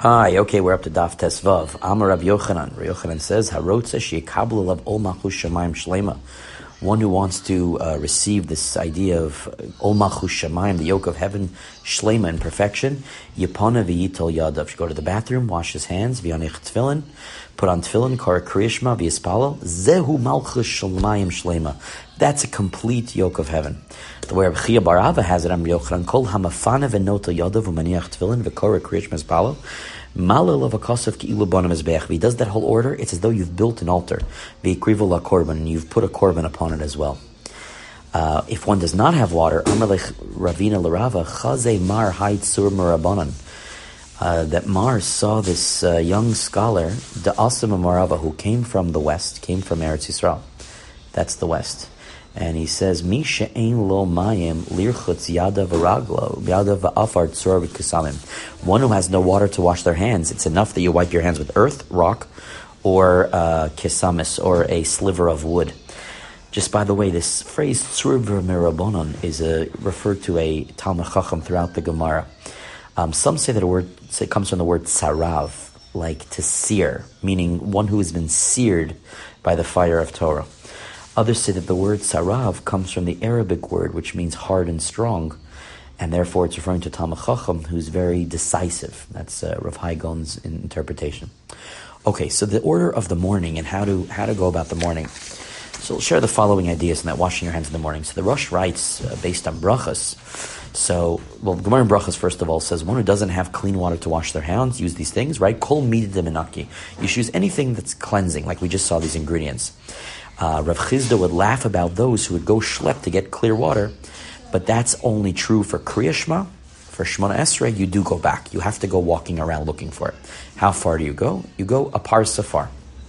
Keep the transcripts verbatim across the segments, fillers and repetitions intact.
Hi, okay, we're up to Daf Tesvav. Amar Rav Yochanan. Rav Yochanan says, Harotza she'ikablu alav ol malchus shamayim shlema. One who wants to uh, receive this idea of ol malchus shamayim, the yoke of heaven, shlema in perfection, yipana v'yitol yadav. Should go to the bathroom, wash his hands, v'yanich tefillin, put on tefillin, kar kriyishma, v'yispalel, zehu malchus shamayim shlema. That's a complete yoke of heaven. The way Rabbi Chia bar Ava has it, Am Yochanan kol hamafana v'nota yadav u'maniach tefillin v'kar kriyishma spalel. Malil of a kosav ki'ilu bonam mizbeach. He does that whole order. It's as though you've built an altar, v'ikrivu la korban, and you've put a korban upon it as well. Uh, if one does not have water, Amalech Ravina Larava Chaze Mar Haitzur Marabanan. That Mar saw this uh, young scholar, the Asim Marava, who came from the west, came from Eretz Yisrael. That's the west. And he says, Mi she'ein lo mayim lirchutz yada v'raglo, yada v'afar tzur v'kusamim. One who has no water to wash their hands, it's enough that you wipe your hands with earth, rock, or uh, kisamis, or a sliver of wood. Just by the way, this phrase tzur v'merabonon is a, referred to a Talmud Chacham throughout the Gemara. Um, some say that a word it comes from the word tsarav, like to sear, meaning one who has been seared by the fire of Torah. Others say that the word sarav comes from the Arabic word, which means hard and strong, and therefore it's referring to Talmud Chacham, who's very decisive. That's uh, Rav Hai Gaon's interpretation. Okay, so the order of the morning and how to how to go about the morning. So we'll share the following ideas in that washing your hands in the morning. So the Rosh writes, uh, based on brachas, so, well, Gemara in brachas, first of all, says one who doesn't have clean water to wash their hands, use these things, right? Kol midah demenaki. You should use anything that's cleansing, like we just saw these ingredients. Uh, Rav Chizda would laugh about those who would go schlep to get clear water, but that's only true for Kriya Shema. For Shemona Esrei, you do go back. You have to go walking around looking for it. How far do you go? You go a parsa far.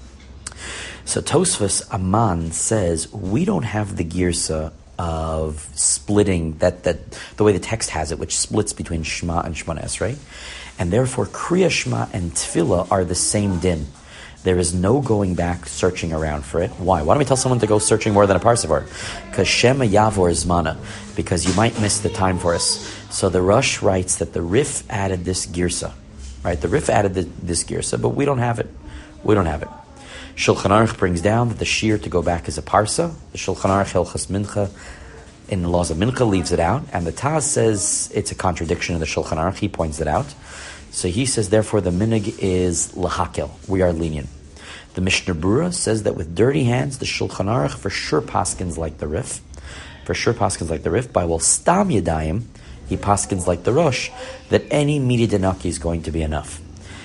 So Tosfos Aman says, we don't have the girsa of splitting, that, that the way the text has it, which splits between Shema and Shemona Esrei, and therefore Kriya Shema and Tefillah are the same din. There is no going back, searching around for it. Why? Why don't we tell someone to go searching more than a parsa for it? Because Shema Yavor Zmana, because you might miss the time for us. So the Rush writes that the Rif added this girsa, right? The Rif added the, this girsa, but we don't have it. We don't have it. Shulchan Aruch brings down that the shear to go back is a parsa. The Shulchan Aruch Hilchas Mincha in the laws of Mincha leaves it out, and the Taz says it's a contradiction in the Shulchan Aruch. He points it out. So he says, therefore, the minig is lahakel. We are lenient. The Mishnah Brura says that with dirty hands, the Shulchan Aruch for sure paskins like the Rif. For sure paskins like the Rif. By well stam yadayim, he paskins like the Rosh, that any midi denaki is going to be enough.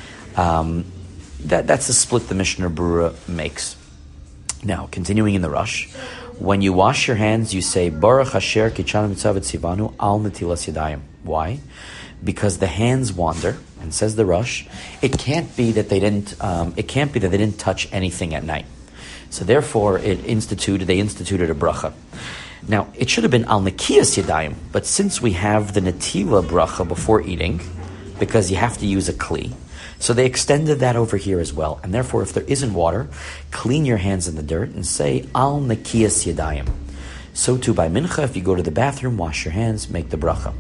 Um, that that's the split the Mishnah Brura makes. Now, continuing in the Rosh, when you wash your hands, you say Baruch Asher Kichanu Mitzavet Sivanu Al Netilas Yadayim. Why? Because the hands wander, and says the Rosh, it can't be that they didn't. Um, it can't be that they didn't touch anything at night. So therefore, it instituted. They instituted a bracha. Now it should have been al nekiyas yadayim, but since we have the netila bracha before eating, because you have to use a kli, so they extended that over here as well. And therefore, if there isn't water, clean your hands in the dirt and say al nekiyas yadayim. So too by mincha, if you go to the bathroom, wash your hands, make the bracha.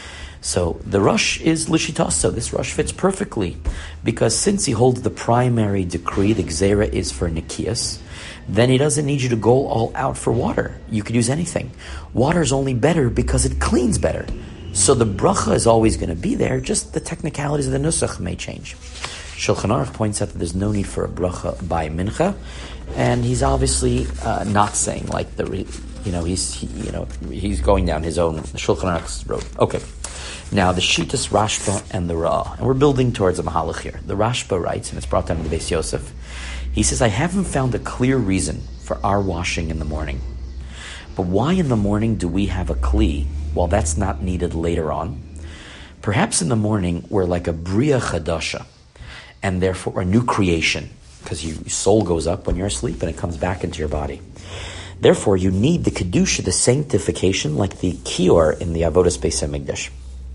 So the Rosh is Lishitaso. This Rosh fits perfectly because since he holds the primary decree, the Gzera is for Nikias, then he doesn't need you to go all out for water. You could use anything. Water is only better because it cleans better. So the bracha is always going to be there, just the technicalities of the Nusach may change. Shulchan Aruch points out that there's no need for a bracha by Mincha, and he's obviously uh, not saying like the, you know, he's, he, you know, he's going down his own Shulchan Aruch's road. Okay. Now, the Shitas Rashba and the Ra, and we're building towards a Mahalach here. The Rashba writes, and it's brought down in the Beis Yosef, he says, I haven't found a clear reason for our washing in the morning. But why in the morning do we have a Kli, while that's not needed later on? Perhaps in the morning, we're like a Bria Chadasha, and therefore a new creation, because your soul goes up when you're asleep and it comes back into your body. Therefore, you need the Kedusha, the sanctification, like the Kior in the Avodas Beis HaMikdash.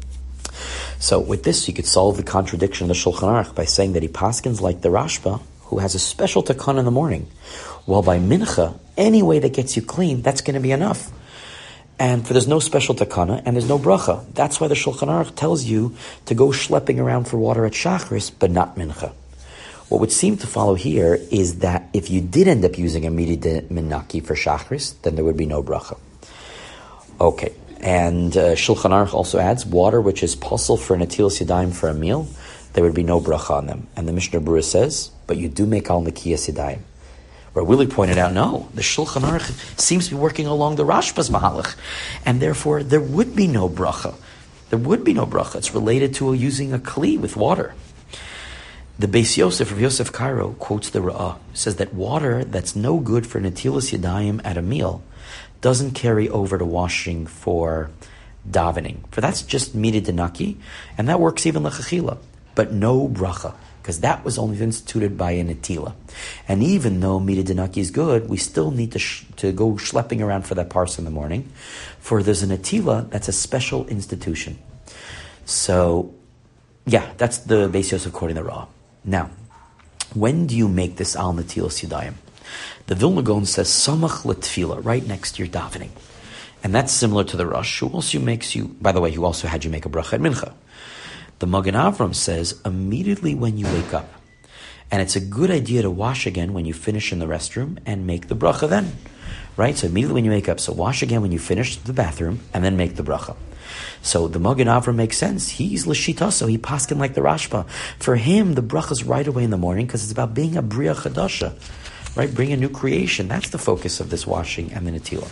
So with this, you could solve the contradiction of the Shulchan Aruch by saying that he paskins like the Rashba, who has a special takan in the morning, while by Mincha, any way that gets you clean, that's going to be enough. And for there's no special takana, and there's no bracha. That's why the Shulchan Aruch tells you to go schlepping around for water at Shachris, but not mincha. What would seem to follow here is that if you did end up using a midi de minaki for Shachris, then there would be no bracha. Okay, and uh, Shulchan Aruch also adds, water which is possible for netilas yadayim for a meal, there would be no bracha on them. And the Mishnah Berurah says, but you do make al nekiyas yadayim. Where Willie pointed out, no, the Shulchan Aruch seems to be working along the Rashba's mahalach, and therefore there would be no bracha. There would be no bracha. It's related to using a kli with water. The Beis Yosef of Yosef Cairo quotes the Ra'ah, says that water that's no good for netilas yadayim at a meal doesn't carry over to washing for davening. For that's just midi denaki, and that works even l'chachila, but no bracha, because that was only instituted by a netila. And even though midi denaki is good, we still need to sh- to go schlepping around for that parsa in the morning, for there's a netila that's a special institution. So, yeah, that's the Beis Yosef quoting the Ra'ah. Now, when do you make this al netilas yadayim? The Vilna Gaon says samach l'tefila, right next to your davening. And that's similar to the Rosh, who also makes you, by the way, who also had you make a bracha at mincha. The Magen Avram says, immediately when you wake up. And it's a good idea to wash again when you finish in the restroom and make the bracha then. Right? So immediately when you wake up. So wash again when you finish the bathroom and then make the bracha. So the Magen Avram makes sense. He's l'shita, so he paskin like the Rashba. For him, the bracha is right away in the morning because it's about being a bria chadasha. Right? Bring a new creation. That's the focus of this washing and the netila.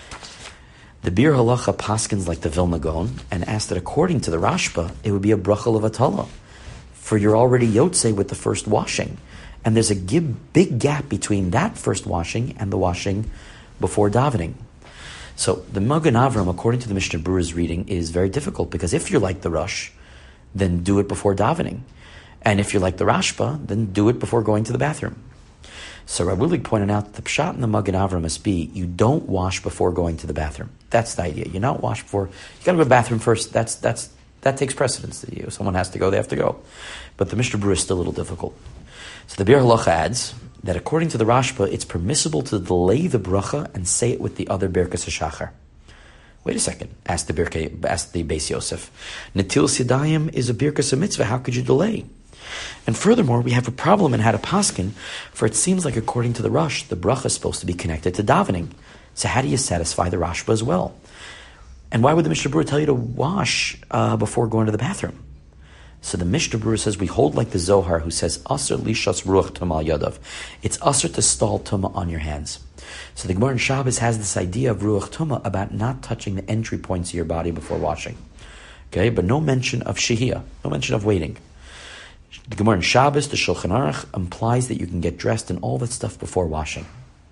The Bir Halacha paskins like the Vilna Gaon and asks that according to the Rashba, it would be a bracha levatala, for you're already yotze with the first washing. And there's a big gap between that first washing and the washing before davening. So the Magen Avram, according to the Mishnah Berurah's reading, is very difficult, because if you're like the Rosh, then do it before davening. And if you're like the Rashba, then do it before going to the bathroom. So Rav Willig pointed out the pshat in the Magen Avram must be, you don't wash before going to the bathroom. That's the idea. You not wash before, you got to go to the bathroom first. That's, that's, that takes precedence to you. Someone has to go, they have to go. But the Mishnah Berurah is still a little difficult. So the Bir Halacha adds that according to the Rashba, it's permissible to delay the bracha and say it with the other Birkas HaShachar. Wait a second, asked the, Birke, asked the Beis Yosef. Netilas yadayim is a Birkas HaMitzvah, how could you delay? And furthermore, we have a problem in how to paskin, for it seems like according to the Rosh, the bracha is supposed to be connected to davening. So how do you satisfy the Rashba as well? And why would the Mishnah Berurah tell you to wash uh, before going to the bathroom? So the Mishnah Berurah says we hold like the Zohar, who says aser lishas ruach tuma yadav. It's aser to stall tuma on your hands. So the Gemara in Shabbos has this idea of ruach tuma about not touching the entry points of your body before washing. Okay, but no mention of shehiyah, no mention of waiting. The Gemara in Shabbos, the Shulchan Aruch, implies that you can get dressed and all that stuff before washing.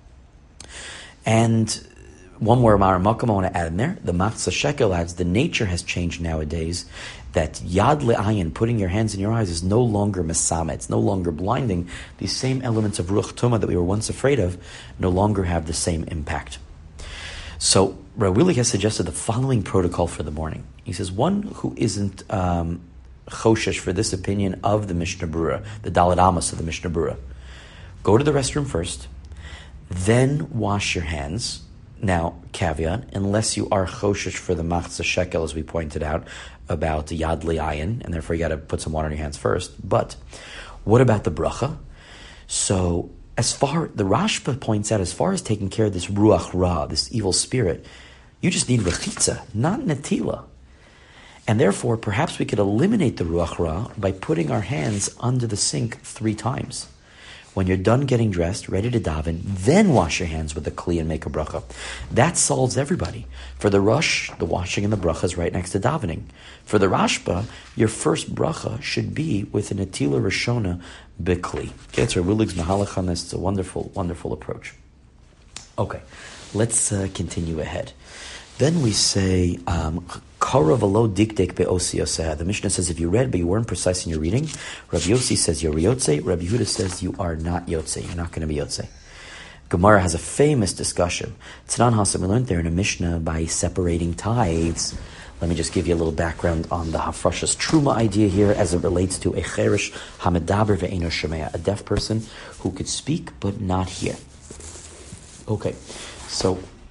And one more Ma'ar Makam I want to add in there. The Matzah Shekel adds, the nature has changed nowadays, that Yad Le'ayin, putting your hands in your eyes, is no longer Mesama. It's no longer blinding. These same elements of Ruach Tumah that we were once afraid of no longer have the same impact. So Rav Willig has suggested the following protocol for the morning. He says, one who isn't um, choshesh for this opinion of the Mishnah Berurah, the Daled Amos of the Mishnah Berurah, go to the restroom first, then wash your hands. Now, caveat, unless you are choshesh for the Matzah Shekel, as we pointed out, about Yad Le'ayin, and therefore you got to put some water on your hands first. But what about the bracha? So, as far, the Rashba points out, as far as taking care of this Ruach Ra, this evil spirit, you just need Rechitza, not Netila. And therefore, perhaps we could eliminate the Ruach Ra by putting our hands under the sink three times. When you're done getting dressed, ready to daven, then wash your hands with the kli and make a bracha. That solves everybody. For the Rosh, the washing and the bracha is right next to davening. For the Rashba, your first bracha should be with an Atila Rishona Bikli. Okay, it's our Willig's Mahalach on this. It's a wonderful, wonderful approach. Okay, let's uh, continue ahead. Then we say, um, Kara v'lo dikdek be'osi yoseh. The Mishnah says if you read but you weren't precise in your reading, Rabbi Yossi says you're yotze, Rabbi Yehuda says you are not yotze, you're not going to be yotze. Gemara has a famous discussion. Tznan Hasan, we learned there in a Mishnah by separating tithes. Let me just give you a little background on the Hafrashas Truma idea here as it relates to a cherish hamedaber ve'eno shomea, a deaf person who could speak but not hear. Okay, so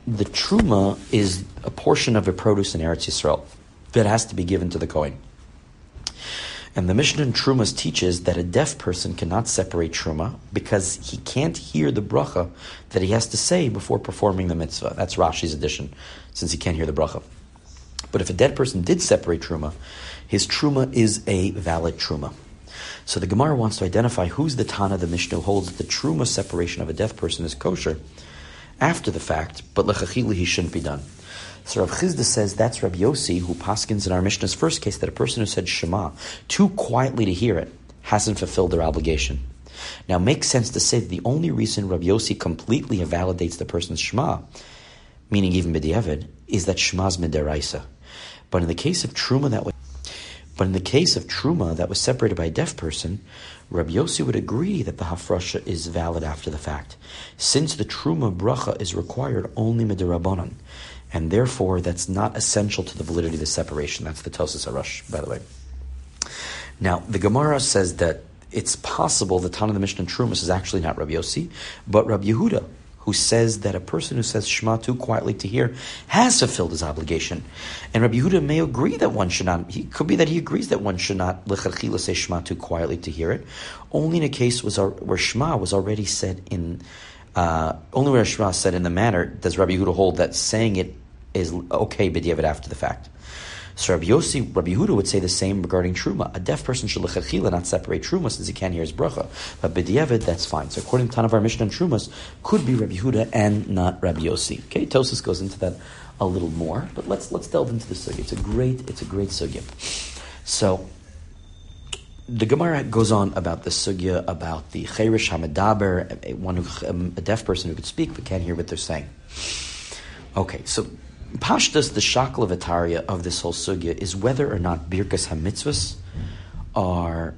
the truma is a portion of a produce in Eretz Yisrael that has to be given to the Kohen. And the Mishnah in Trumas teaches that a deaf person cannot separate Truma because he can't hear the bracha that he has to say before performing the mitzvah. That's Rashi's addition, since he can't hear the bracha. But if a dead person did separate Truma, his Truma is a valid Truma. So the Gemara wants to identify who's the Tana the Mishnah who holds that the Truma separation of a deaf person is kosher after the fact, but lechachili he shouldn't be done. So Rav Chizda says that's Rabbi Yossi, who paskins in our Mishnah's first case that a person who said Shema too quietly to hear it hasn't fulfilled their obligation. Now, it makes sense to say that the only reason Rabbi Yossi completely invalidates the person's Shema, meaning even B'diavad, is that Shema's midaraisa. But in the case of Truma that was, but in the case of Truma that was separated by a deaf person, Rabbi Yossi would agree that the hafrasha is valid after the fact, since the Truma bracha is required only midarabanan. And therefore, that's not essential to the validity of the separation. That's the Tosas Arash, by the way. Now, the Gemara says that it's possible the Tana of the Mishnah in Trumas is actually not Rabbi Yossi, but Rabbi Yehuda, who says that a person who says Shema too quietly to hear has fulfilled his obligation. And Rabbi Yehuda may agree that one should not, he could be that he agrees that one should not lechatchila say Shema too quietly to hear it, only in a case was where Shema was already said in Uh, only where Shema said in the manner does Rabbi Yehuda hold that saying it is okay b'diavad after the fact. So Rabbi Yossi, Rabbi Yehuda would say the same regarding Truma. A deaf person should lechatchila not separate Truma since he can't hear his bracha. But b'diavad, that's fine. So according to Tana of our Mishnah and Trumas, could be Rabbi Yehuda and not Rabbi Yossi. Okay, Tosas goes into that a little more, but let's let's delve into the sugya. It's a great, it's a great sugya. So the Gemara goes on about the sugya about the cheirish hamedaber, one who, um, a deaf person who could speak but can't hear what they're saying. Okay, so pashtas, the shakla of Ataria of this whole sugya is whether or not birkas hamitzvahs are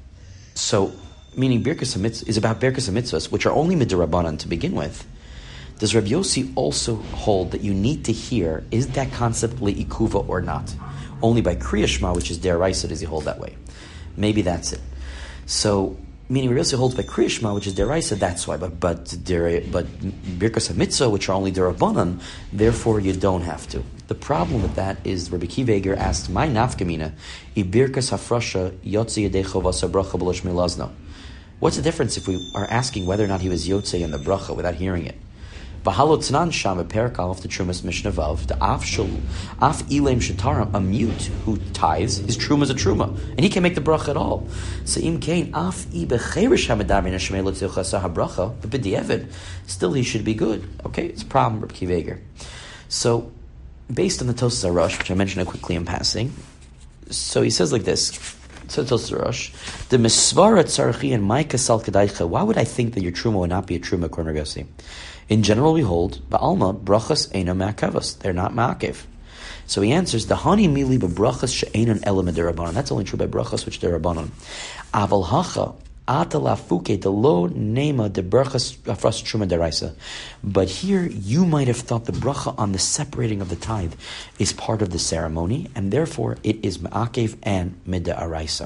so. Meaning birkas hamitzvahs is about birkas hamitzvahs, which are only midrabanan to begin with. Does Rabbi Yossi also hold that you need to hear, is that concept le'ikuva or not? Only by Kriya Shema, which is deraisa, does he hold that way? Maybe that's it. So, meaning Rabbi Yossi holds by Kriya Shema, which is deraisa, that's why. But but der, but birkas hamitzvah, which are only derabanan, therefore you don't have to. The problem with that is Rabbi Kiva Eger asked, "My nafkamina, i birkas hafrasha yotzi yadecho vasabracha b'losh milazno." What's the difference if we are asking whether or not he was yotze in the bracha without hearing it? V'halot tznan sham a perakal of the Trumas Mishnah Vav, the af shul af ilem shetaram, a mute who tithes, his truma is a truma, and he can't make the bracha at all. So im kain af i becherish hamedamin hashmei lotzilcha sah bracha, but b'diavad, still he should be good. Okay, it's a problem, Rabbi Kiva Eger. So, based on the Tosas Arash, which I mentioned quickly in passing, so he says like this. So Tosas Arash, the misvara tzarchi and my kasal kedaicha. Why would I think that your truma would not be a truma, according to Rabbi Yossi? In general, we hold ba'alma brachas eina ma'akavos. They're not ma'akev. So he answers the hani mili b'brachas she'einon elam derabanan. That's only true by brachas which derabanan. Aval hacha ata lafuke delo nema de brachas afras truma deraisa. But here you might have thought the bracha on the separating of the tithe is part of the ceremony, and therefore it is ma'akev and midaraisa.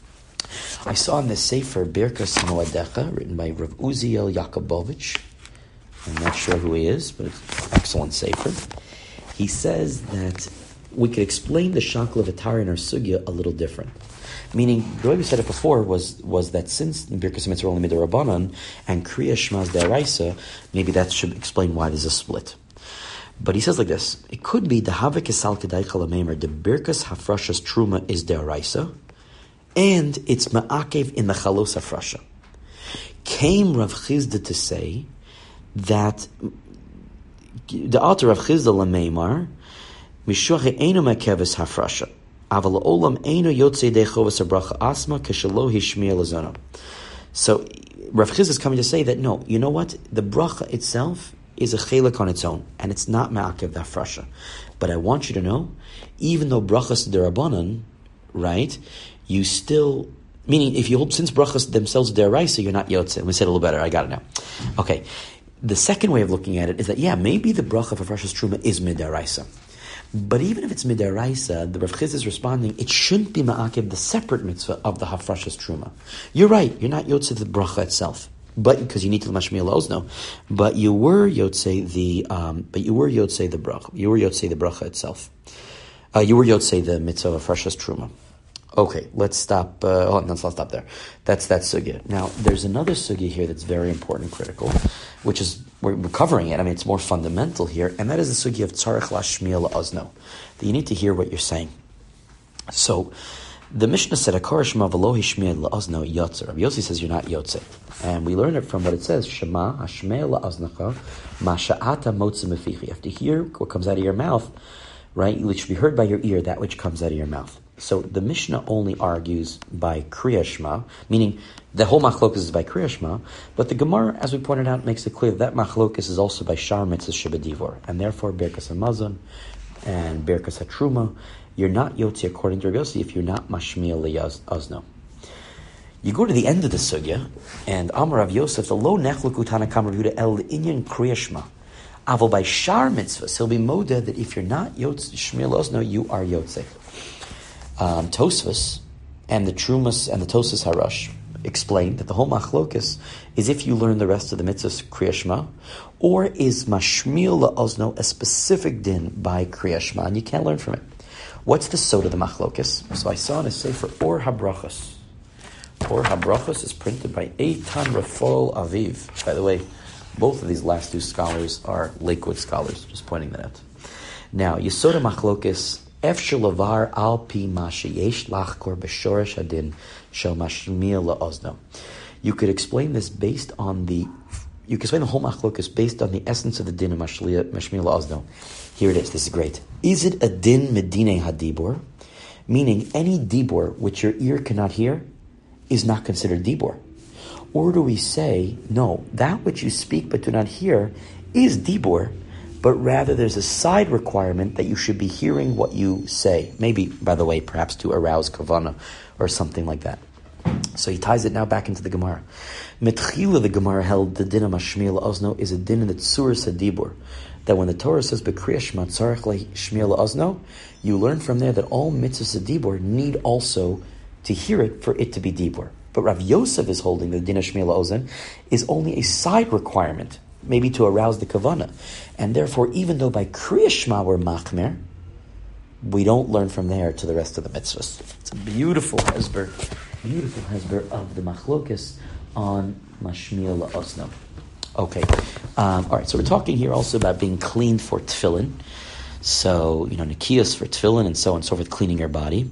I saw in the Sefer Birkas Moadecha, written by Rav Uziel Yakubovich. I'm not sure who he is, but it's an excellent sefer. He says that we could explain the shakla of Atari in our sugya a little different. Meaning, the way we said it before was was that since Birkas Mitzvah only midarabanan and Kriya Shema's deraisa, maybe that should explain why there's a split. But he says like this: it could be the havik esal kedai chalamemer, the Birkas hafrashas truma is deraisa, and it's ma'akev in the chalos hafrasha. Came Rav Chizda to say that the author of Chizda Lameimar Mishuach eino mekeves hafrasha aval olam eino yotzei dechovas abracha asma keshelo hishmiel lazona. So Rav Chizda is coming to say that no, you know what? The bracha itself is a chelik on its own, and it's not ma'akev the hafrasha. But I want you to know, even though brachas derabanan, right, you still, meaning if you hold since brachas themselves deraisa, you're not yotzei. Let me say it a little better. I got it now. Okay. The second way of looking at it is that, yeah, maybe the bracha of Hafrashas Truma is midaraisa. But even if it's midaraisa, the Rav Chizda is responding, it shouldn't be ma'akev the separate mitzvah of the Hafrashas Truma. You're right, you're not yotze the bracha itself. but because you need to mashmiel ozno, but you were yotzei the, um, but you were yotzei the bracha, you were yotzei the bracha itself. Uh, you were yotzei the mitzvah of freshest truma. Okay, let's stop. Uh, oh, no, let's not stop there. That's that sugya. Now, there's another sugya here that's very important, critical, which is we're, we're covering it. I mean, it's more fundamental here, and that is the sugya of tzarich lashmiel ozno. That you need to hear what you're saying. So, the Mishnah said, "Akar shema v'lo hishmiel la'ozno yotzer." Rabbi Yossi says you're not yotze, and we learn it from what it says: "Shema hashmei la'oznacha masha'ata motzi meficha." You have to hear what comes out of your mouth, right? It should be heard by your ear, that which comes out of your mouth. So the Mishnah only argues by Kriya Shema, meaning the whole machlokus is by Kriya Shema, but the Gemara, as we pointed out, makes it clear that machlokus is also by Shar Mitzvah Shebedivor, and therefore Birkas HaMazon and Birkas HaTruma, you're not Yotzi according to Rabbi Yossi if you're not Mashmiel Le'ozno. You go to the end of the sugya, and Amar Rav Yosef, the lo nechluku Tanakam Rav Yehuda el inyan Kriya Shema. Avol by Shar Mitzvahs, he'll be modeh that if you're not Yotzi Shmiel Ozno, you are Yotze. Um, Tosfos and the Trumas and the Tosfos Harash explain that the whole machlokus is if you learn the rest of the mitzvahs Kriya Shema, or is Mashmiel La'ozno a specific din by Kriya Shema, and you can't learn from it. What's the sod of the machlokus? So I saw in a sefer Or HaBrachos. Or HaBrachos is printed by Eitan Rafal Aviv. By the way, both of these last two scholars are Lakewood scholars, just pointing that out. Now, Yesod HaMachlokes Efshel Lavar Al Pi Mashayesh Lachkor B'Shoresh Hadin Shel Mashmiel La'ozno. You could explain this based on the, you could explain the whole Machlokes based on the essence of the din of Mashmiel La'ozno. Here it is, this is great. Is it a din medine hadibor? Meaning any dibor which your ear cannot hear is not considered dibor. Or do we say, no, that which you speak but do not hear is dibor, but rather there's a side requirement that you should be hearing what you say. Maybe, by the way, perhaps to arouse kavana or something like that. So he ties it now back into the Gemara. Metchila, the Gemara held the din of Mashmiel La'ozno is a din in the Tzuras HaDibur. That when the Torah says B'Kriya Shema Tzarech Shmiel La'ozno, you learn from there that all mitzvahs of Dibur need also to hear it for it to be Dibur. But Rav Yosef is holding that the din of Shmiel La'ozno is only a side requirement, maybe to arouse the kavana. And therefore, even though by Kriya Shema we're machmer, we don't learn from there to the rest of the mitzvahs. It's a beautiful hesber, beautiful hesber of the machlokus on Mashmiel La'ozno. Okay, um, all right, so we're talking here also about being cleaned for tefillin. So, you know, nikiyas for tefillin and so on and so forth, cleaning your body.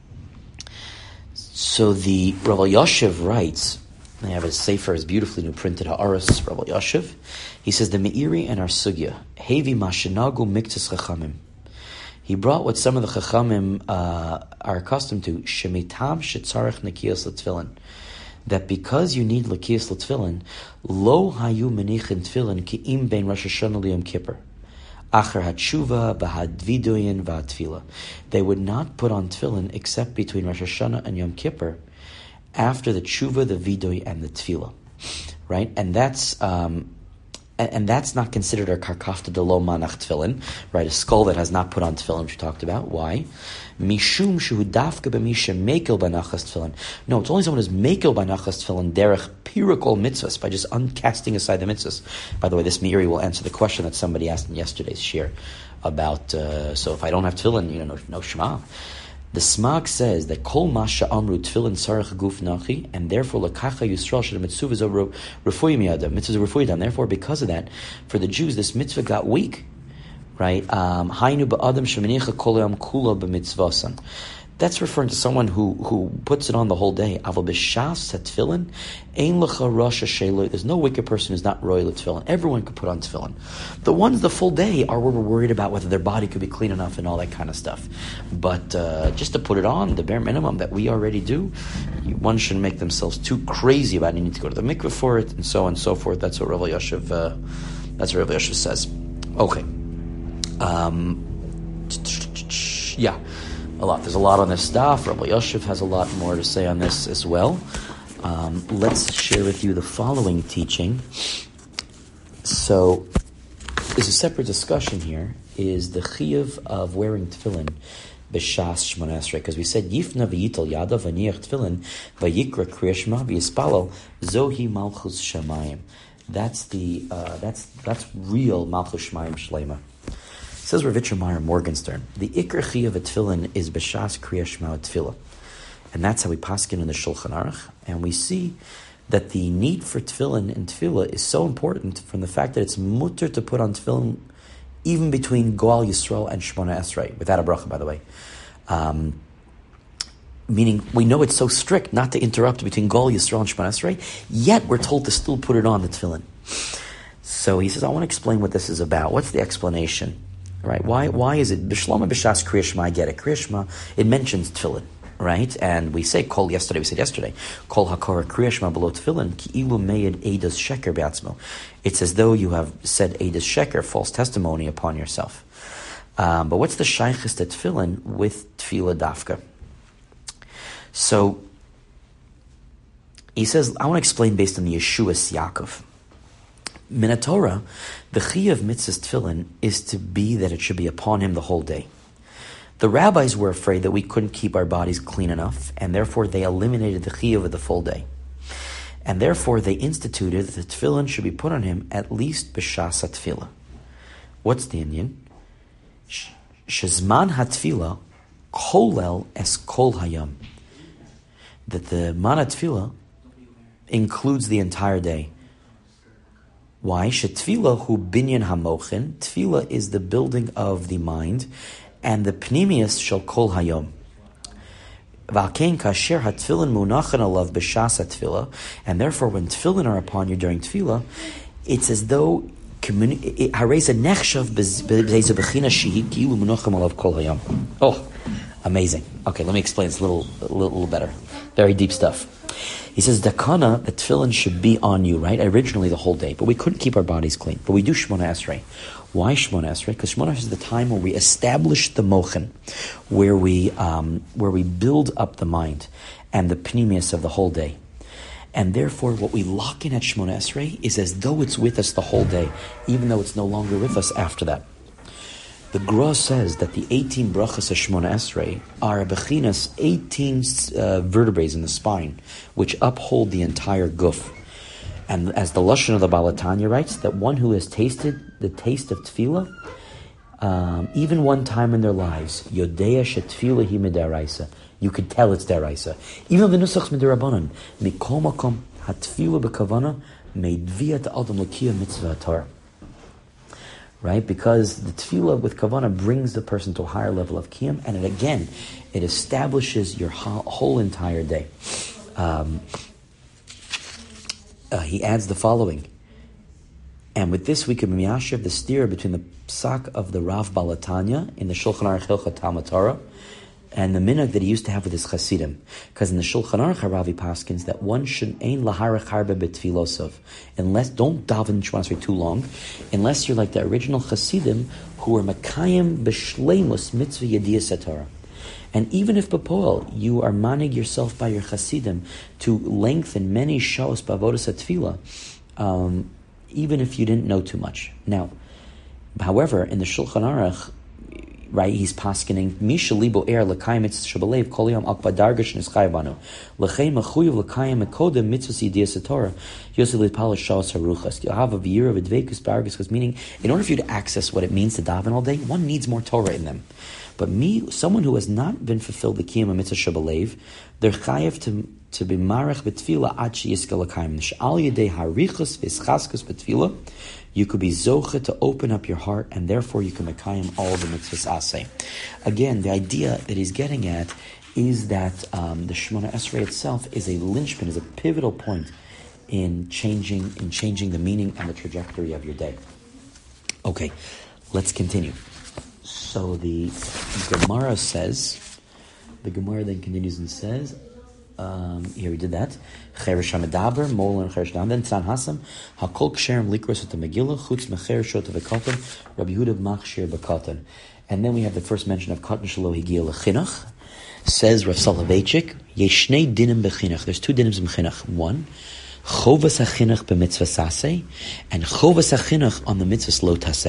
So the Rav Yashiv writes, I have a sefer, is beautifully new printed, Ha'aras, Rav Yashiv. He says, the Meiri and our sugya, hevi mashinagu miktas chachamim. He brought what some of the chachamim uh, are accustomed to, shemitam shetzarech nikiyas l'tefillin. That because you need l'kiyas l'tefillin, lo hayu menichin tefillin ki'im bein Rosh Hashanah liyom Kippur. Achar hatshuva v'hadviduyin v'hatfila. They would not put on tefillin except between Rosh Hashanah and Yom Kippur, after the tshuva, the vidoy, and the tefillah, right? And that's um, and, and that's not considered a karkafta de lo manach tefillin, right? A skull that has not put on tefillin, which we talked about. Why? Mishum shehu dafka b'misha mekel banachas tefillin. No, it's only someone who's mekel banachas tefillin derech pirikol mitzvahs, by just uncasting aside the mitzvahs. By the way, this Meiri will answer the question that somebody asked in yesterday's shir about, uh, so if I don't have tefillin, you know, no, no shema. The Smag says that Kol Masha Amru Tefillin Sarach Guf Nachi, and therefore Lakacha Yisrael Shel Mitzvah Zov Refuy Miyada. Mitzvah Refuy Dam. Therefore, because of that, for the Jews, this mitzvah got weak, right? Hainu ba'adam sheminicha kol yom kula b'mitzvasan. That's referring to someone who, who puts it on the whole day. Aval b'shas tefillin ein lecha rosh hashelo. There's no wicked person who's not royal tefillin. Everyone could put on tefillin. The ones the full day are where we're worried about whether their body could be clean enough and all that kind of stuff. But uh, just to put it on, the bare minimum that we already do, one shouldn't make themselves too crazy about it. You need to go to the mikveh for it, and so on and so forth. That's what Rav Yashiv. Uh, that's what Rav Yashiv says. Okay. Um, yeah. A lot. There's a lot on this stuff. Rabbi Yosef has a lot more to say on this as well. Um, let's share with you the following teaching. So, there's a separate discussion here, is the chiyuv of wearing tefillin b'shas Shmona Esrei, because we said Yifna v'yital yadav v'niach tefillin v'yikra kriyashma v'yispalal zohi malchus shamayim. That's the uh, that's that's real malchus shamayim shleima. Says Rav Yitzchak Meyer Morgenstern, the ikar chi of a tefillin is b'shas kriyashma tefillah, and that's how we paskin in the Shulchan Aruch, and we see that the need for tefillin and tefillah is so important from the fact that it's mutter to put on tefillin even between Goal Yisrael and Shmona Esrei, without a bracha, by the way. Um, meaning, we know it's so strict not to interrupt between Goal Yisrael and Shmona Esrei, yet we're told to still put it on the tefillin. So he says, I want to explain what this is about. What's the explanation? Right? Why Why is it, B'shloma b'shas Kriya Shema, I get it. Kriya Shema, it mentions tefillin. Right? And we say kol yesterday, we said yesterday, kol hakora kriya shema below tefillin, ki ilu meyed eidas sheker be'atzmo. It's as though you have said eidas sheker, false testimony upon yourself. Um, but what's the shaychus to tefillin with tefillah dafka? So, he says, I want to explain based on the Yeshuas Yaakov. Minatorah, the chi of mitzvahs tefillin is to be that it should be upon him the whole day. The rabbis were afraid that we couldn't keep our bodies clean enough, and therefore they eliminated the chiyuv of the full day. And therefore they instituted that the tefillin should be put on him at least b'shas ha-tefillah. What's the Indian? Shezman ha-tefillah kolel es kol hayam. That the man ha-tefillah includes the entire day. Why? Shetefillah hu binyan ha-mochin. Tefillah is the building of the mind, and the pnimius shall kol hayom. V'alkein kasher hatfilin munachan alav b'shas hatfilah, and therefore when tefillin are upon you during tefillah, it's as though harei nechshav b'zeizu b'china shehi ki'ilu munachim alav kol hayom. Oh, amazing. Okay, let me explain this a little, a little, little better. Very deep stuff. He says, Dakana, the tefillin should be on you, right? Originally the whole day, but we couldn't keep our bodies clean. But we do Shmona Esrei. Why Shmona Esrei? Because Shmona Esrei is the time where we establish the mochen, where we um, where we build up the mind and the pnimius of the whole day. And therefore, what we lock in at Shmona Esrei is as though it's with us the whole day, even though it's no longer with us after that. The Gra says that the eighteen brachas of Shmona Esrei are bechinas eighteen uh, vertebrae in the spine, which uphold the entire guf. And as the Lashon of the Baal HaTanya writes, that one who has tasted the taste of tefillah, um, even one time in their lives, Yodea shetefillah hi midaraisa, you could tell it's daraisa. Even the nusachs midarabanan, mikol makom hatefillah bekavana meidviat adam l'kiyah mitzvah Torah. Right? Because the tefillah with kavanah brings the person to a higher level of kiyum, and it, again, it establishes your whole entire day. Um, uh, he adds the following, and with this we can miyashiv the steer between the psak of the Rav Baal HaTanya in the Shulchan Aruch Hilchot Talmud Torah and the minhag that he used to have with his chasidim. Because in the Shulchan Aruch Haravi paskins that one should ein laharach harbe betfilosov, unless, don't daven Shmona Esrei too long, unless you're like the original chasidim who are makayim b'shleimus mitzvah yediyas Torah. And even if b'poel you are manig yourself by your chasidim to lengthen many shos b'avodas hatfilah, um, even if you didn't know too much. Now, however, in the Shulchan Aruch, right, he's paskening Misha libo er l'kayim mitzvah shabalev kol yom al kvadargash nischayvanu l'chei mechuyev l'kayim mekodem mitzvah yediyas Torah yosef l'palish shaos haruchas you'll have a v'yira v'dveikus bargas, because meaning in order for you to access what it means to daven all day, one needs more Torah in them. But me, someone who has not been fulfilled the kiyum of mitzvah shabalev, they're chayev to to be marach b'tefillah ad sheyiska l'kayim nish'al yedei harichus v'eschaskus b'tefillah. You could be zocha to open up your heart, and therefore you can mekayim all the mitzvahs aseh. Again, the idea that he's getting at is that um, the Shemona Esrei itself is a linchpin, is a pivotal point in changing in changing the meaning and the trajectory of your day. Okay, let's continue. So the Gemara says, the Gemara then continues and says, Um, here we did that. Cheresh HaMedaber, Mol and Cheresh HaMedaber. Then Tzan Hasam, Hakol Ksherim Likros at the Megillah, Chutz Mechereshot of a Katan, Rabbi Yehuda Machshir B'Katan. And then we have the first mention of Katan Shelo Higia L'Chinuch. Says Rav Soloveitchik, Yeshnei Dinim B'Chinuch. There's two dinim in Chinuch. One, Chovas HaChinuch B'Mitzvah Saseh, and Chovas HaChinuch on the Mitzvah Lo Taseh.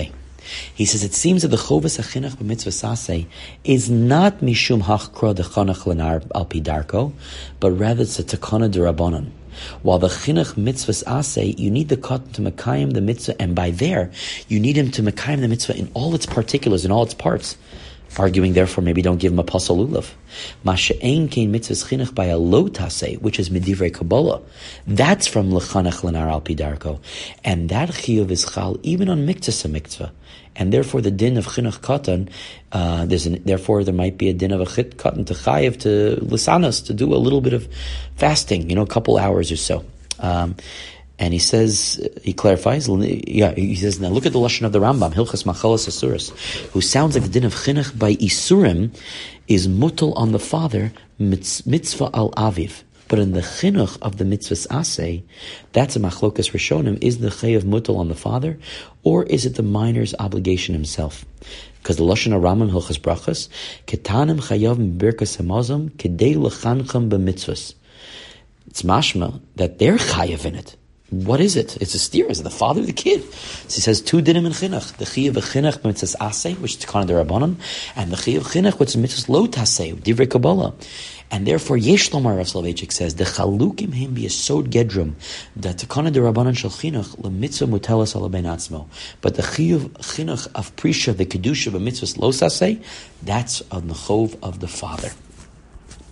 He says, it seems that the chovas hachinach b'mitzvah saseh is not mishum hachkra dechanach lenar al pi darko, but rather it's a takana derabanan. While the chinuch mitzvahs aseh, you need the katan to mekayim the mitzvah, and by there, you need him to mekayim the mitzvah in all its particulars, in all its parts. Arguing, therefore, maybe don't give him a pasal lulav. Masha'ein kein mitzvahs chinuch by a lo taseh, which is midivrei Kabbalah. That's from lechanach lenar al pi darko. And that chiyuv is chal even on miktzah mitzvah. And therefore, the din of chinuch katan, uh, there's an, therefore there might be a din of a chit katan to chayiv to lisanas to do a little bit of fasting, you know, a couple hours or so. Um, and he says, he clarifies, yeah, he says, now look at the lashon of the Rambam, Hilchas Machalas Asuras, who sounds like the din of chinuch by isurim is mutal on the father, mitzvah al aviv. But in the chinuch of the mitzvahs aseh, that's a machlokas rishonim. Is the chayav mutal on the father, or is it the minor's obligation himself? Because the lashon of Rambam Hilchas Brachas, ketanim chayav birkas hamazon kedei lechancham b'mitzvahs. It's mashma that they're chayav in it. What is it? It's a steer. Is it the father or the kid? So he says two dinim in chinuch: the chayav chinuch b'mitzvahs aseh, which is tikana derabanan, and the chayav chinuch, which is mitzvahs lo taseh, divrei Kabbalah. And therefore, Yesh Lomar Rav Soloveitchik says, the chalukim him be a sod gedrum, the takana derabanan shel chinuch lemitzvah mutelas ala ben atzmo. But the chiyuv chinuch of prisha, the kedusha of a mitzvah lo saseh, that's on the chov of the father.